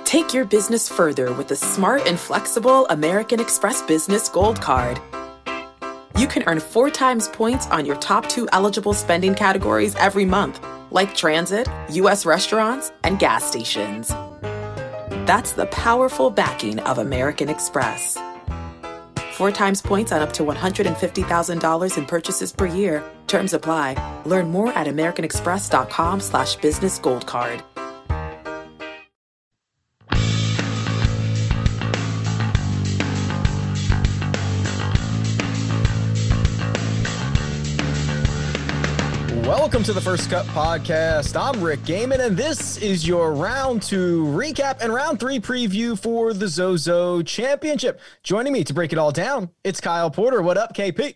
Take your business further with the smart and flexible American Express Business Gold Card. You can earn 4 times points on your top 2 eligible spending categories every month, like transit, U.S. restaurants, and gas stations. That's the powerful backing of American Express. 4 times points on up to $150,000 in purchases per year. Terms apply. Learn more at americanexpress.com/business gold card. Welcome to the First Cut Podcast. I'm Rick Gaiman, and this is your round 2 recap and round 3 preview for the Zozo Championship. Joining me to break it all down, it's Kyle Porter. What up, KP?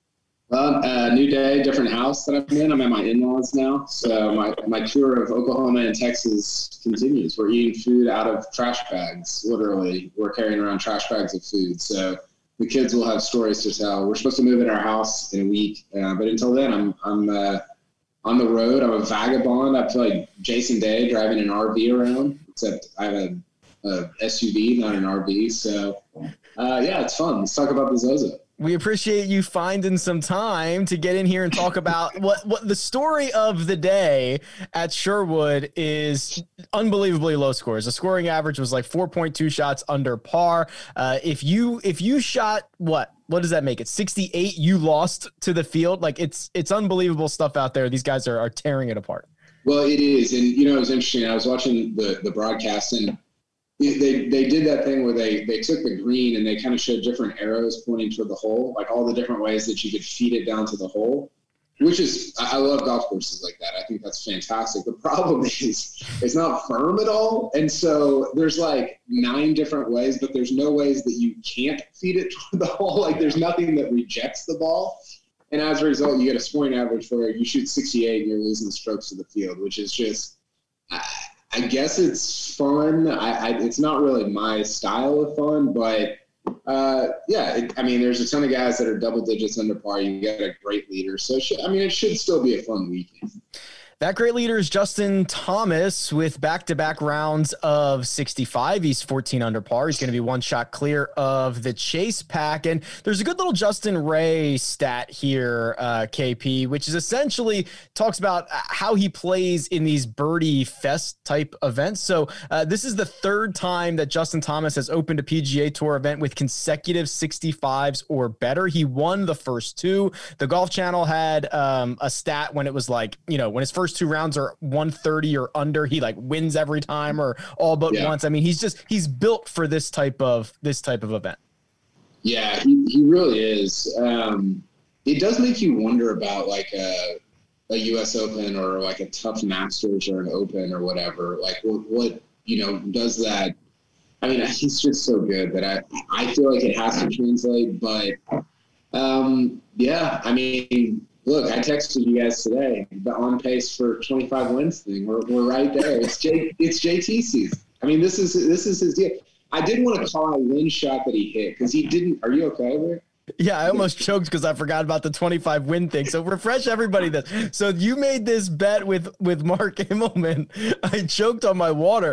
Well, new day, different house that I'm in. I'm at my in-laws now. So my tour of Oklahoma and Texas continues. We're eating food out of trash bags, literally. We're carrying around trash bags of food. So the kids will have stories to tell. We're supposed to move in our house in a week. But until then, I'm on the road. I'm a vagabond. I feel like Jason Day driving an RV around, except I have a SUV, not an RV. So, yeah, it's fun. Let's talk about the Zozo. We appreciate you finding some time to get in here and talk about what the story of the day at Sherwood is. Unbelievably low scores. The scoring average was like 4.2 shots under par. If you shot what does that make it? 68. You lost to the field. Like it's unbelievable stuff out there. These guys are tearing it apart. Well, it is, and it was interesting. I was watching the broadcast, and they did that thing where they took the green and they kind of showed different arrows pointing toward the hole, like all the different ways that you could feed it down to the hole, which is, I love golf courses like that. I think that's fantastic. The problem is it's not firm at all. And so there's like 9 different ways, but there's no ways that you can't feed it toward the hole. Like there's nothing that rejects the ball. And as a result, you get a scoring average where you shoot 68 and you're losing strokes to the field, which is just, I guess it's fun. It's not really my style of fun, but there's a ton of guys that are double digits under par. You got a great leader. So, it should still be a fun weekend. That great leader is Justin Thomas with back-to-back rounds of 65. He's 14 under par. He's going to be 1 shot clear of the chase pack. And there's a good little Justin Ray stat here, KP, which is essentially talks about how he plays in these birdie fest type events. So this is the 3rd time that Justin Thomas has opened a PGA Tour event with consecutive 65s or better. He won the first 2. The Golf Channel had a stat when it was like, when his first 2 rounds are 130 or under, he like wins every time or all but once. I mean, he's built for this type of event. Yeah, he really is. It does make you wonder about like a US Open or like a tough Masters or an Open or whatever. Like what does that? I mean, he's just so good that I feel like it has to translate, but look, I texted you guys today, the on pace for 25 wins thing. We're right there. It's JT season. I mean, this is his deal. I did want to call out one shot that he hit because he didn't. Are you okay, Rick? Yeah, I almost choked because I forgot about the 25 win thing. So refresh everybody this. So you made this bet with Mark Immelman. I choked on my water.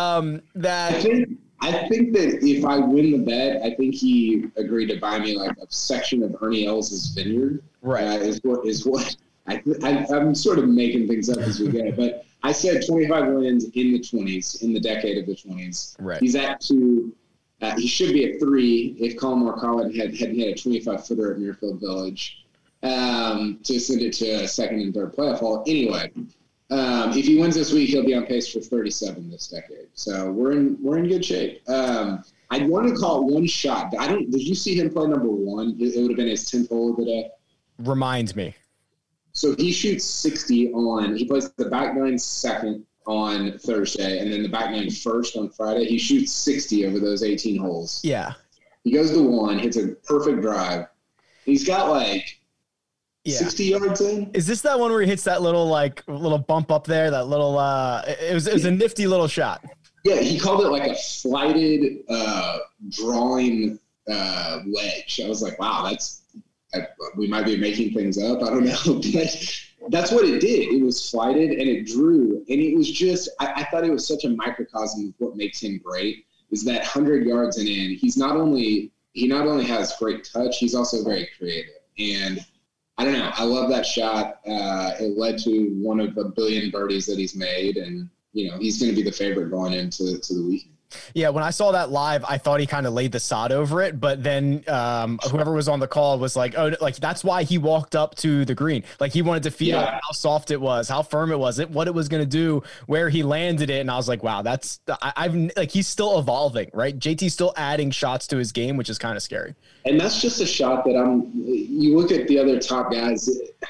I think that if I win the bet, I think he agreed to buy me like a section of Ernie Els' vineyard. Right. Is what I'm sort of making things up as we go. But I said 25 wins in the 20s, in the decade of the 20s. Right. He's at 2. He should be at 3 if Colin Morikawa hadn't hit a 25-footer at Muirfield Village to send it to a 2nd and 3rd playoff hole. Anyway, if he wins this week, he'll be on pace for 37 this decade. So we're in good shape. I want to call it one shot. Did you see him play number 1? It would have been his 10th hole of the day. Remind me. So he shoots 60 on. He plays the back nine 2nd on Thursday, and then the back nine 1st on Friday. He shoots 60 over those 18 holes. Yeah. He goes to 1, hits a perfect drive. He's got like 60 yards in. Is this that one where he hits that little bump up there? That little it was a nifty little shot. Yeah, he called it like a flighted drawing wedge. I was like, wow, we might be making things up. I don't know, but that's what it did. It was flighted and it drew. And it was just, I thought it was such a microcosm of what makes him great is that 100 yards and in, he not only has great touch, he's also very creative. And I don't know. I love that shot. It led to one of a billion birdies that he's made. And, he's going to be the favorite going into the weekend. Yeah, when I saw that live, I thought he kind of laid the sod over it, but then whoever was on the call was like, oh, like that's why he walked up to the green. Like he wanted to feel how soft it was, how firm it was, what it was going to do, where he landed it. And I was like, wow, he's still evolving, right? JT's still adding shots to his game, which is kind of scary. And that's just a shot that you look at the other top guys.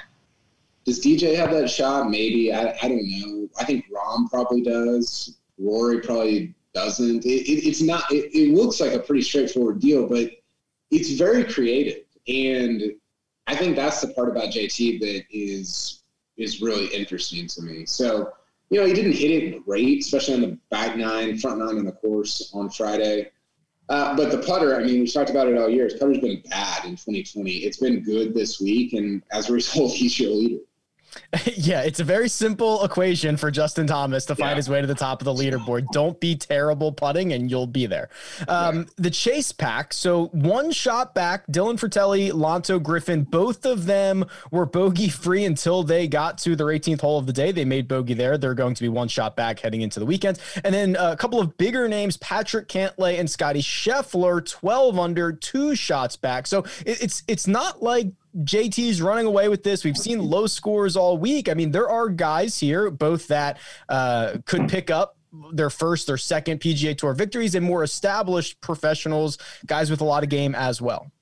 Does DJ have that shot? Maybe. I don't know. I think Rahm probably does. Rory probably doesn't. It's not. It looks like a pretty straightforward deal, but it's very creative, and I think that's the part about JT that is really interesting to me. So he didn't hit it great, especially on the back nine, front nine on the course on Friday. But the putter, I mean, we've talked about it all year. His putter's been bad in 2020. It's been good this week, and as a result, he's your leader. Yeah, it's a very simple equation for Justin Thomas to find his way to the top of the leaderboard. Don't be terrible putting and you'll be there. The Chase pack, so one shot back, Dylan Fratelli, Lanto Griffin, both of them were bogey free until they got to their 18th hole of the day. They made bogey there. They're going to be one shot back heading into the weekend. And then a couple of bigger names, Patrick Cantlay and Scotty Scheffler, 12 under, 2 shots back. So it's not like JT's running away with this. We've seen low scores all week. I mean, there are guys here, both that could pick up their first or second PGA Tour victories and more established professionals, guys with a lot of game as well.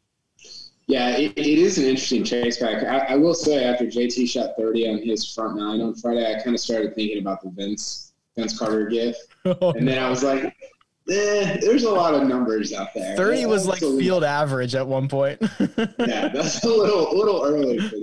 Yeah, it is an interesting chase back. I will say after JT shot 30 on his front nine on Friday, I kind of started thinking about the Vince Carter gif. And then I was like, there's a lot of numbers out there. 30 was like field average at one point. Yeah, that's a little early for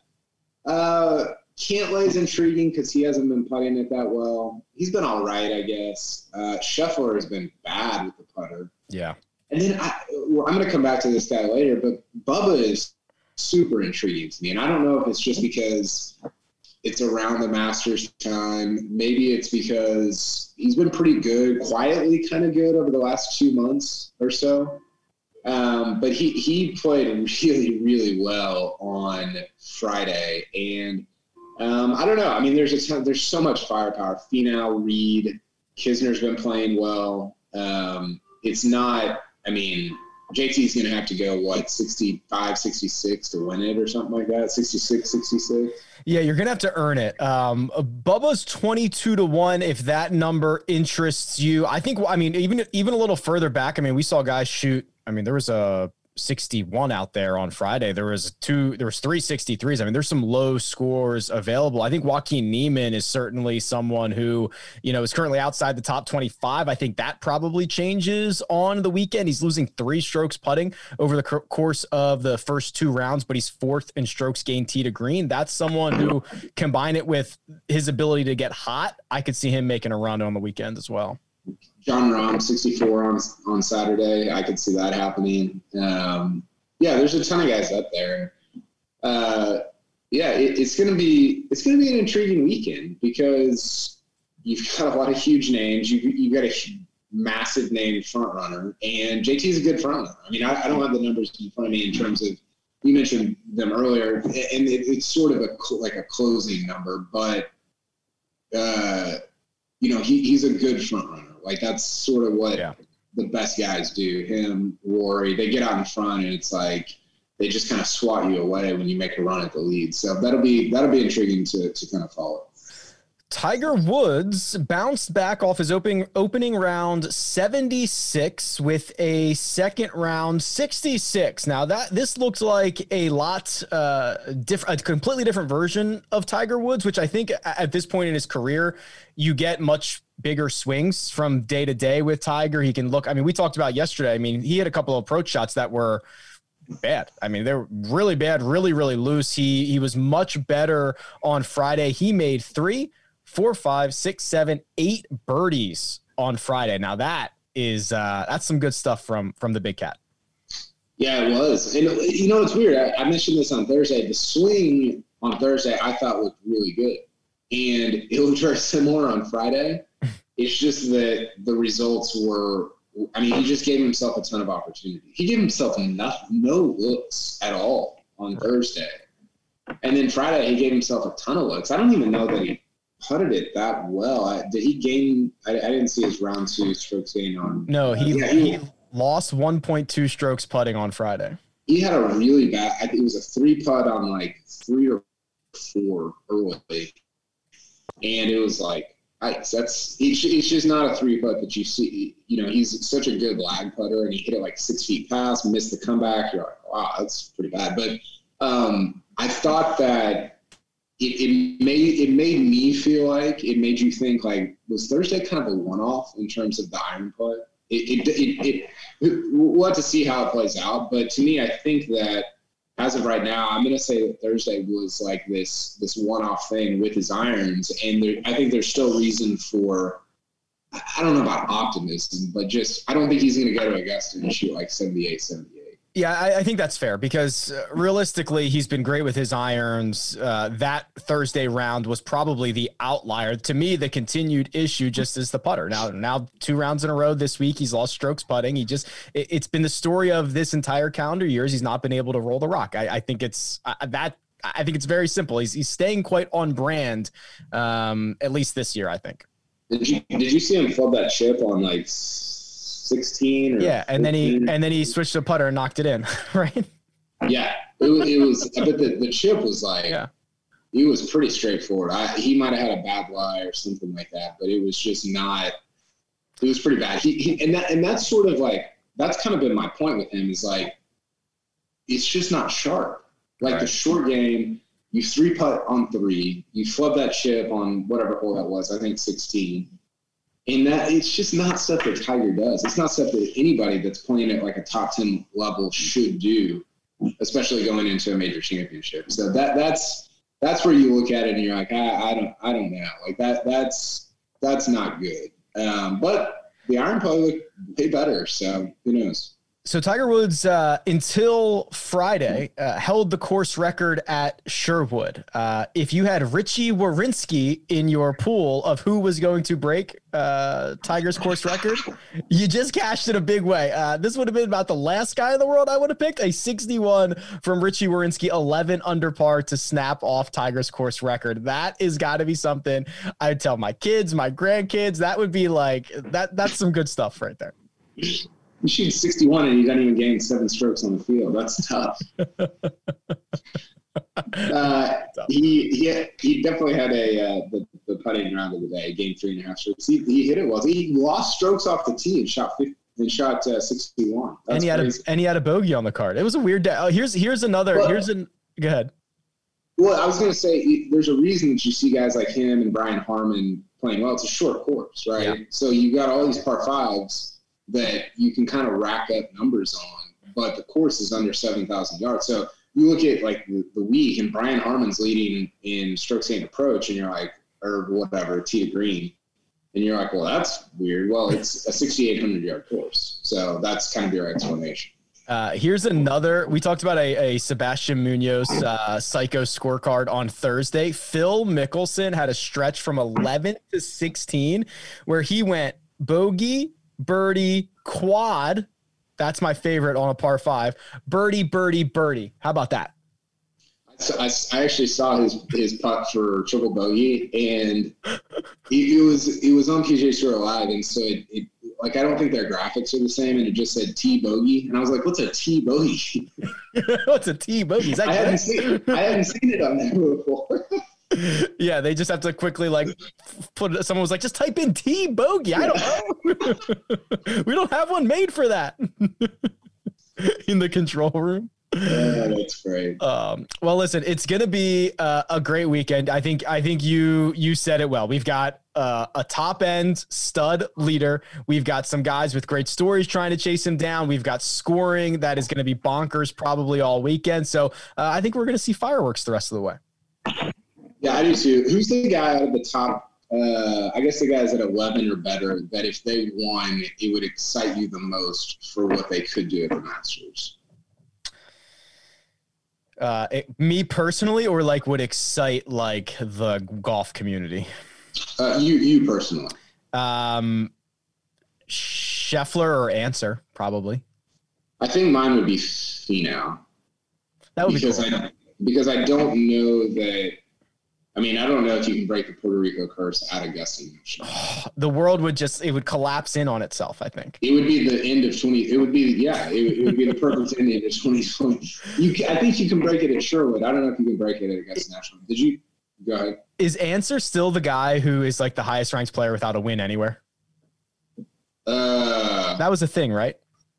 that. Cantlay's intriguing because he hasn't been putting it that well. He's been all right, I guess. Scheffler has been bad with the putter. Yeah. And then I'm going to come back to this guy later, but Bubba is super intriguing to me. And I don't know if it's just because it's around the Masters time. Maybe it's because he's been pretty good, quietly kind of good over the last 2 months or so. But he played really, really well on Friday. And I don't know. I mean, there's so much firepower. Finau, Reed, Kisner's been playing well. It's not – I mean, JT's going to have to go, 65, 66 to win it or something like that, 66, 66? Yeah, you're going to have to earn it. Bubba's 22-1 if that number interests you. I think, I mean, even a little further back, I mean, we saw guys shoot. I mean, there was a 61 out there on Friday. There was 3 63s. I mean, there's some low scores available. I think Joaquin Niemann is certainly someone who, is currently outside the top 25. I think that probably changes on the weekend. He's losing 3 strokes putting over the course of the first 2 rounds, but he's 4th in strokes gained tee to green. That's someone who, combine it with his ability to get hot, I could see him making a run on the weekend as well. Jon Rahm, 64 on Saturday. I could see that happening. Yeah, there's a ton of guys up there. It's going to be an intriguing weekend because you've got a lot of huge names. You've got a massive name front runner, and JT's a good front runner. I mean, I don't have the numbers in front of me in terms of, you mentioned them earlier, and it's sort of a closing number, but he's a good front runner. Like, that's sort of what the best guys do. Him, Rory, they get out in front, and it's like they just kind of swat you away when you make a run at the lead. So that'll be intriguing to kind of follow. Tiger Woods bounced back off his opening round 76 with a second round 66. Now this looks like a lot different, a completely different version of Tiger Woods, which I think at this point in his career, you get much bigger swings from day to day with Tiger. He can look, I mean, we talked about yesterday. I mean, he had a couple of approach shots that were bad. I mean, they were really bad, really, really loose. He was much better on Friday. He made 3, 4, 5, 6, 7, 8 birdies on Friday. Now that is that's some good stuff from the Big Cat. Yeah, it was. And it's weird. I mentioned this on Thursday. The swing on Thursday, I thought looked really good. And it looked very similar on Friday. It's just that the results were, I mean, he just gave himself a ton of opportunity. He gave himself no looks at all on Thursday. And then Friday, he gave himself a ton of looks. I don't even know that he putted it that well. Did he gain? I didn't see his round 2 strokes gain on. No, he lost 1.2 strokes putting on Friday. He had a really bad, I think it was a 3 putt on like 3 or 4 early. And it was like, it's just not a 3 putt that you see. You know, he's such a good lag putter, and he hit it like 6 feet past, missed the comeback. You're like, wow, that's pretty bad. But I thought that it made me feel like, it made you think like, was Thursday kind of a one-off in terms of the iron putt? We'll have to see how it plays out. But to me, I think that as of right now, I'm going to say that Thursday was like this one-off thing with his irons. And I think there's still reason for, I don't know about optimism, but just, I don't think he's going to go to Augusta and shoot like 78. Yeah, I think that's fair because realistically, he's been great with his irons. That Thursday round was probably the outlier. To me, the continued issue just is the putter. Now 2 rounds in a row this week, he's lost strokes putting. It's been the story of this entire calendar years. He's not been able to roll the rock. I think it's very simple. He's staying quite on brand, at least this year, I think. Did you see him flub that chip on like 16 or yeah, and 14? then he switched to putter and knocked it in, right? Yeah, it was. But the chip was like, it was pretty straightforward. He might have had a bad lie or something like that, but it was just not. It was pretty bad. And that's sort of like, that's kind of been my point with him, is like, it's just not sharp. Like the short game, you 3 putt on 3, you flub that chip on whatever hole that was, I think 16. And that, it's just not stuff that Tiger does. It's not stuff that anybody that's playing at like a top 10 level should do, especially going into a major championship. So that's where you look at it and you're like, I don't know. Like that's not good. But the iron play looked way better. So who knows? So Tiger Woods, until Friday, held the course record at Sherwood. If you had Richie Werenski in your pool of who was going to break Tiger's course record, you just cashed it a big way. This would have been about the last guy in the world I would have picked. A 61 from Richie Werenski, 11 under par to snap off Tiger's course record. That is got to be something I'd tell my kids, my grandkids. That would be like, that's some good stuff right there. You shoot 61 and you don't even gain 7 strokes on the field. That's tough. He definitely had the putting round of the day. Gained 3.5 strokes. He hit it well. He lost strokes off the tee and shot 61. That's and he had a bogey on the card. It was a weird day. Oh, here's another. Go ahead. Well, I was going to say there's a reason that you see guys like him and Brian Harman playing well. It's a short course, right? Yeah. So you got all these par 5s that you can kind of rack up numbers on, but the course is under 7,000 yards. So you look at like the week, and Brian Harman's leading in strokes gained approach, and you're like, or whatever, tee to green, and you're like, well, that's weird. Well, it's a 6,800 yard course, so that's kind of your explanation. Here's another. We talked about a Sebastian Munoz psycho scorecard on Thursday. Phil Mickelson had a stretch from 11 to 16 where he went bogey, birdie, quad. That's my favorite on a par 5. Birdie, birdie, birdie. How about that? I actually saw his putt for triple bogey, and it was on PGA Tour Live, and so it like, I don't think their graphics are the same, and it just said T bogey, and I was like, what's a T bogey? What's a T bogey? I hadn't seen it on there before. Yeah, they just have to quickly like put. Someone was like, just type in T bogey. I don't know. We don't have one made for that in the control room. Yeah, that's great. Well, listen, it's gonna be a great weekend. I think you said it well. We've got a top end stud leader. We've got some guys with great stories trying to chase him down. We've got scoring that is going to be bonkers probably all weekend. So I think we're going to see fireworks the rest of the way. Yeah, I do too. Who's the guy out of the top? I guess the guys at 11 or better that if they won, it would excite you the most for what they could do at the Masters. Me personally, or like would excite like the golf community? You personally. Scheffler or Answer, probably. I think mine would be Finau. That would be cool. Because I don't know that. I mean, I don't know if you can break the Puerto Rico curse at Augusta National. The world would it would collapse in on itself, I think. It would be the end of 20. It would be, it would be the perfect ending of 2020. I think you can break it at Sherwood. I don't know if you can break it at Augusta National. Did you? Go ahead. Is Answer still the guy who is like the highest ranked player without a win anywhere? That was a thing, right?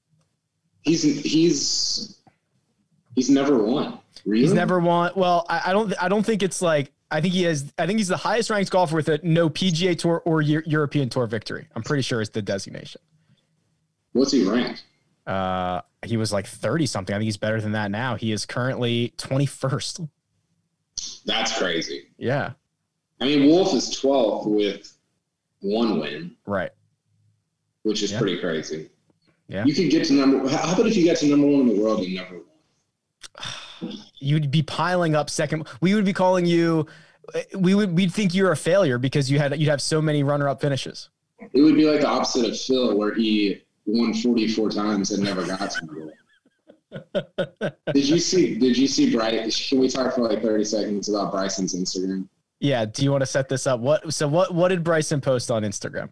He's never won. Really? He's never won. Well, I don't think it's like. I think he's the highest ranked golfer with no PGA Tour or European Tour victory. I'm pretty sure it's the designation. What's he ranked? He was like 30 something. I think he's better than that now. He is currently 21st. That's crazy. Yeah. I mean, Wolf is 12th with one win. Right. Which is pretty crazy. Yeah. You could get to how about if you got to number 1 in the world and never won? You'd be piling up second. We would be calling you. We'd think you're a failure because you'd have so many runner-up finishes. It would be like the opposite of Phil, where he won 44 times and never got to the world. Did you see Bryson? Can we talk for like 30 seconds about Bryson's Instagram? Yeah. Do you want to set this up? What did Bryson post on Instagram?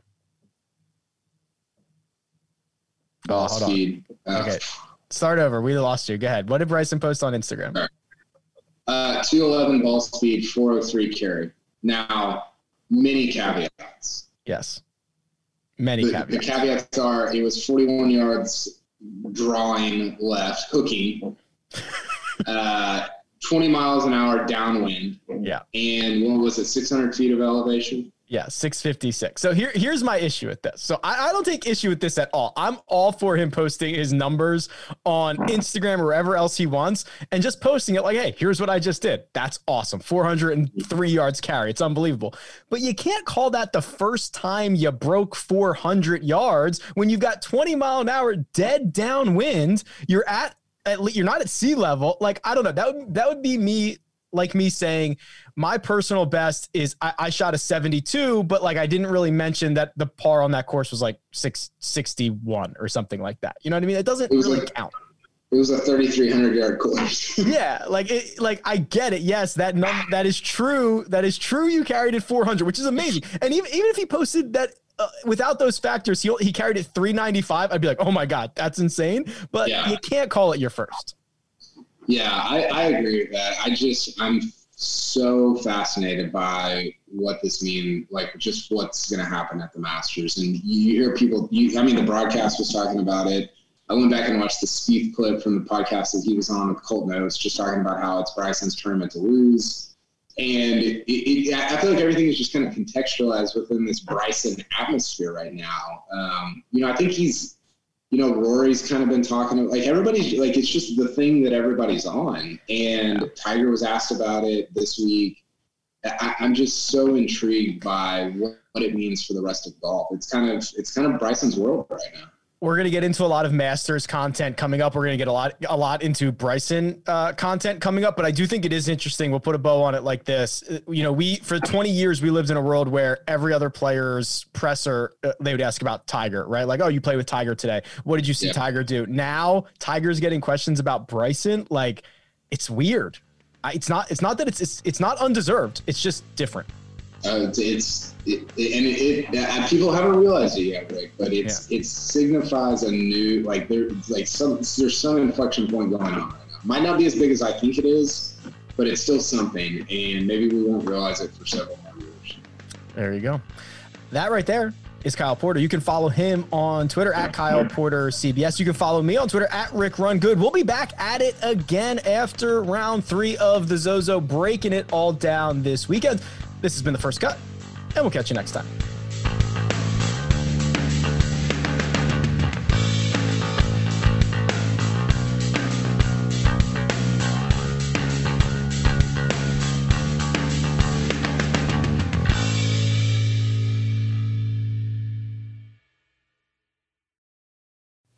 Ball speed. Okay. Start over. We lost you. Go ahead. What did Bryson post on Instagram? 211 ball speed, 403 carry. Now, many caveats. Yes. Many caveats. The caveats are it was 41 yards drawing left, hooking, 20 miles an hour downwind. Yeah. And what was it, 600 feet of elevation? Yeah, 656. So here's my issue with this. So I don't take issue with this at all. I'm all for him posting his numbers on Instagram or wherever else he wants and just posting it like, hey, here's what I just did. That's awesome. 403 yards carry. It's unbelievable. But you can't call that the first time you broke 400 yards when you've got 20 mile an hour dead downwind. You're not at sea level. Like, I don't know. That would be me. Like me saying my personal best is I shot a 72, but like I didn't really mention that the par on that course was like 661 or something like that. You know what I mean? It doesn't really count. It was a 3,300 yard course. Yeah, like I get it. Yes, that is true. That is true. You carried it 400, which is amazing. And even if he posted that without those factors, he carried it 395. I'd be like, oh my God, that's insane. But you can't call it your first. Yeah, I agree with that. I'm so fascinated by what this means, like just what's going to happen at the Masters. And you hear people, the broadcast was talking about it. I went back and watched the Spieth clip from the podcast that he was on with Colt Knost, just talking about how it's Bryson's tournament to lose. And I feel like everything is just kind of contextualized within this Bryson atmosphere right now. I think he's, Rory's kind of been talking like everybody's like, it's just the thing that everybody's on. And Tiger was asked about it this week. I'm just so intrigued by what it means for the rest of golf. It's kind of Bryson's world right now. We're going to get into a lot of Masters content coming up. We're going to get a lot into Bryson content coming up, but I do think it is interesting. We'll put a bow on it like this. For 20 years, we lived in a world where every other player's presser, they would ask about Tiger, right? Like, oh, you played with Tiger today. What did you see Tiger do? Now Tiger's getting questions about Bryson. Like, it's weird. It's not that it's not undeserved. It's just different. People haven't realized it yet, Rick, but it signifies a new, like there's some inflection point going on right now. Might not be as big as I think it is, but it's still something, and maybe we won't realize it for several more years. There you go. That right there is Kyle Porter. You can follow him on Twitter at Kyle Porter CBS. You can follow me on Twitter at Rick Run Good. We'll be back at it again after round 3 of the Zozo, breaking it all down this weekend. This has been The First Cut, and we'll catch you next time.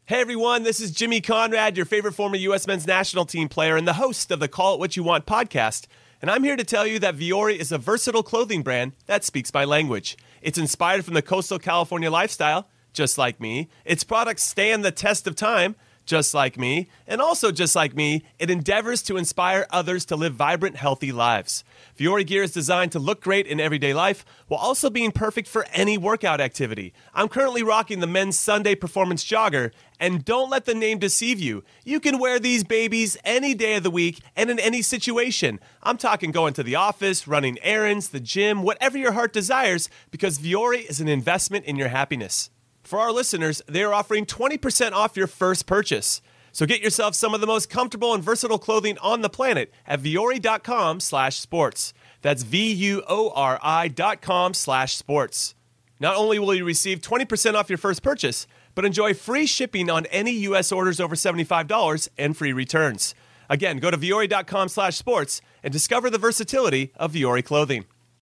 Hey everyone, this is Jimmy Conrad, your favorite former U.S. men's national team player and the host of the Call It What You Want podcast. And I'm here to tell you that Vuori is a versatile clothing brand that speaks my language. It's inspired from the coastal California lifestyle, just like me. Its products stand the test of time, just like me. And also just like me, it endeavors to inspire others to live vibrant, healthy lives. Vuori gear is designed to look great in everyday life while also being perfect for any workout activity. I'm currently rocking the men's Sunday Performance Jogger, and don't let the name deceive you. You can wear these babies any day of the week and in any situation. I'm talking going to the office, running errands, the gym, whatever your heart desires, because Vuori is an investment in your happiness. For our listeners, they are offering 20% off your first purchase. So get yourself some of the most comfortable and versatile clothing on the planet at vuori.com/sports. That's VUORI.com/sports. Not only will you receive 20% off your first purchase, but enjoy free shipping on any U.S. orders over $75 and free returns. Again, go to vuori.com/sports and discover the versatility of Vuori clothing.